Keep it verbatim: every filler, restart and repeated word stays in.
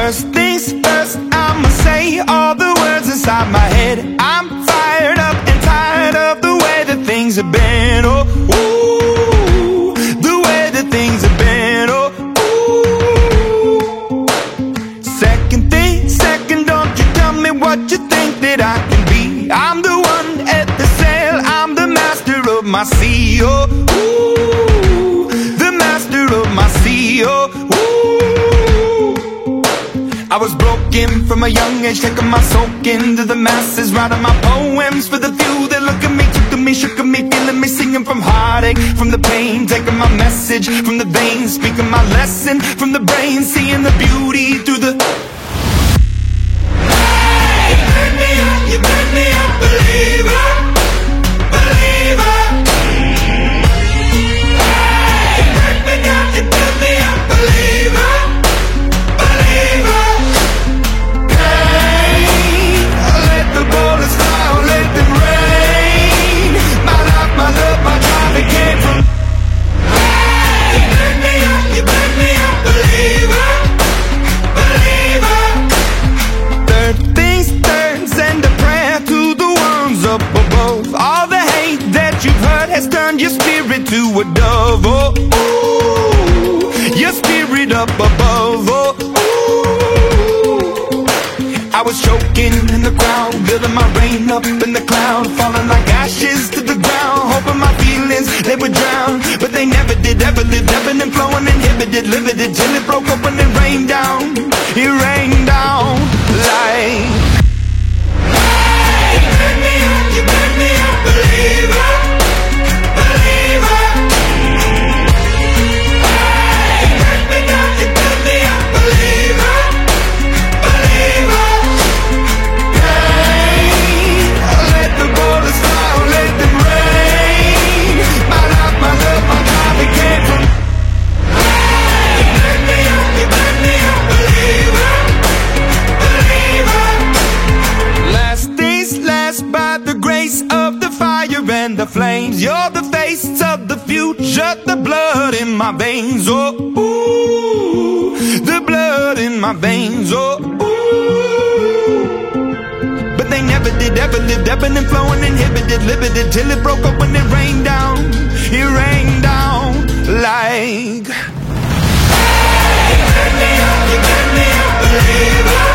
First things first, I'ma say all the words inside my head. I'm fired up and tired of the way that things have been. Oh, ooh, the way that things have been. Oh, ooh. Second thing, second, don't you tell me what you think that I can be. I'm the one at the sail, I'm the master of my sea. Oh, ooh, the master of my sea. Oh, ooh. I was broken from a young age, taking my soak into the masses, writing my poems for the few that look at me, took to me, shook at me, feeling me, singing from heartache, from the pain, taking my message from the veins, speaking my lesson from the brain, seeing the beauty through the... Hey, you burn me up, you burn me up, believer, believer. Hey, you burn me up, you burn me up, believer. Your spirit to a dove, oh, ooh, your spirit up above, oh, ooh. I was choking in the crowd, building my rain up in the cloud, falling like ashes to the ground, hoping my feelings, they would drown, but they never did, ever lived, ebbing and flowing, inhibited, limited, till it broke up when it rained down, it rained down like... Hey, you burn me up, you burn me up, believer. And the flames, you're the face of the future, the blood in my veins, oh, ooh, the blood in my veins, oh, ooh. But they never did, ever lived, ebbing and flowing, inhibited, limited, till it broke up when it rained down, it rained down like... Hey, you burn me up, you burn me up, believer.